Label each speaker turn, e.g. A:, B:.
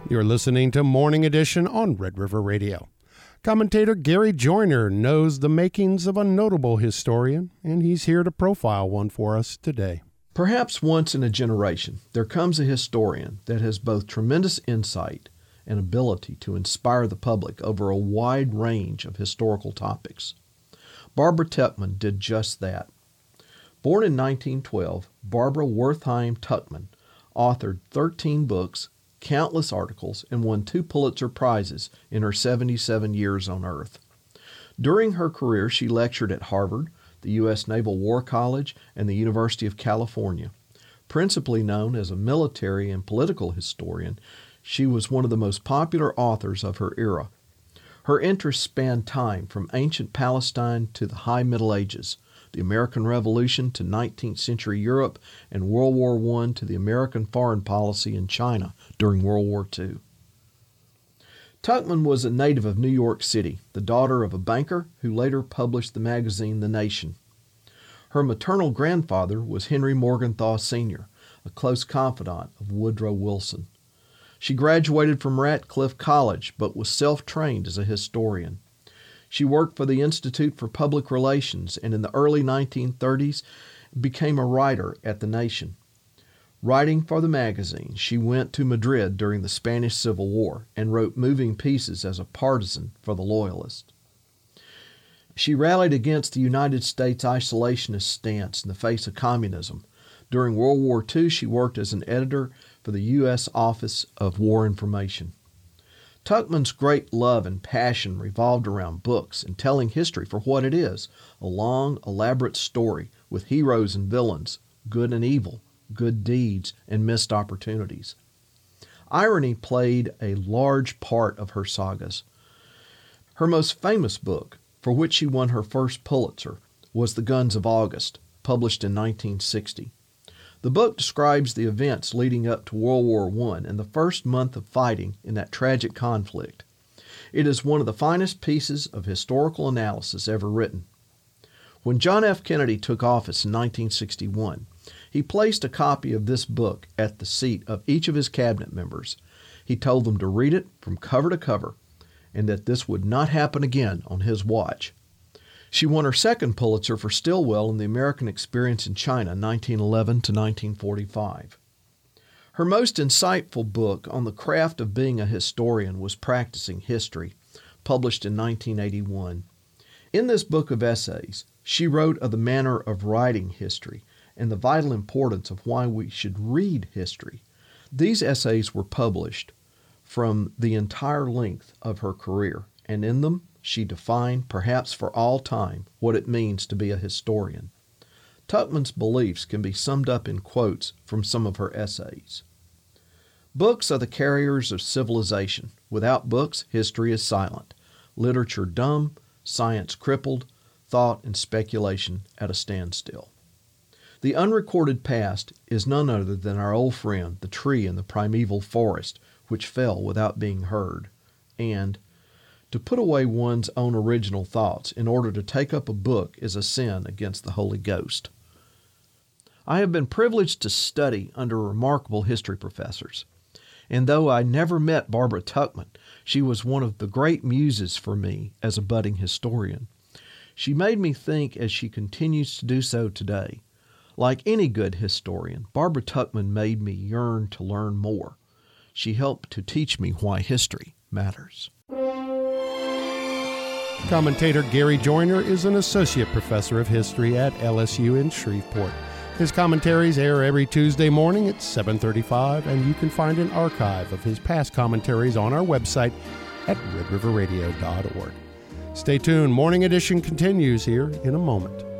A: You're listening to Morning Edition on Red River Radio. Commentator Gary Joyner knows the makings of a notable historian, and he's here to profile one for us today.
B: Perhaps once in a generation, there comes a historian that has both tremendous insight and ability to inspire the public over a wide range of historical topics. Barbara Tuchman did just that. Born in 1912, Barbara Wertheim Tuchman authored 13 books, countless articles, and won 2 Pulitzer Prizes in her 77 years on Earth. During her career, she lectured at Harvard, the U.S. Naval War College, and the University of California. Principally known as a military and political historian, she was one of the most popular authors of her era. Her interests spanned time from ancient Palestine to the High Middle Ages, the American Revolution to 19th century Europe, and World War I to the American foreign policy in China during World War II. Tuchman was a native of New York City, the daughter of a banker who later published the magazine The Nation. Her maternal grandfather was Henry Morgenthau Sr., a close confidant of Woodrow Wilson. She graduated from Radcliffe College, but was self-trained as a historian. She worked for the Institute for Public Relations and in the early 1930s became a writer at The Nation. Writing for the magazine, she went to Madrid during the Spanish Civil War and wrote moving pieces as a partisan for the Loyalists. She rallied against the United States isolationist stance in the face of communism. During World War II, she worked as an editor for the U.S. Office of War Information. Tuchman's great love and passion revolved around books and telling history for what it is, a long, elaborate story with heroes and villains, good and evil, good deeds, and missed opportunities. Irony played a large part of her sagas. Her most famous book, for which she won her first Pulitzer, was The Guns of August, published in 1960. The book describes the events leading up to World War I and the first month of fighting in that tragic conflict. It is one of the finest pieces of historical analysis ever written. When John F. Kennedy took office in 1961, he placed a copy of this book at the seat of each of his cabinet members. He told them to read it from cover to cover, and that this would not happen again on his watch. She won her second Pulitzer for Stilwell in The American Experience in China, 1911 to 1945. Her most insightful book on the craft of being a historian was Practicing History, published in 1981. In this book of essays, she wrote of the manner of writing history and the vital importance of why we should read history. These essays were published from the entire length of her career, and in them she defined, perhaps for all time, what it means to be a historian. Tuchman's beliefs can be summed up in quotes from some of her essays. Books are the carriers of civilization. Without books, history is silent, literature dumb, science crippled, thought and speculation at a standstill. The unrecorded past is none other than our old friend, the tree in the primeval forest, which fell without being heard, and to put away one's own original thoughts in order to take up a book is a sin against the Holy Ghost. I have been privileged to study under remarkable history professors, and though I never met Barbara Tuchman, she was one of the great muses for me as a budding historian. She made me think as she continues to do so today. Like any good historian, Barbara Tuchman made me yearn to learn more. She helped to teach me why history matters.
A: Commentator Gary Joyner is an associate professor of history at LSU in Shreveport. His commentaries air every Tuesday morning at 7:35, and you can find an archive of his past commentaries on our website at redriverradio.org. Stay tuned. Morning Edition continues here in a moment.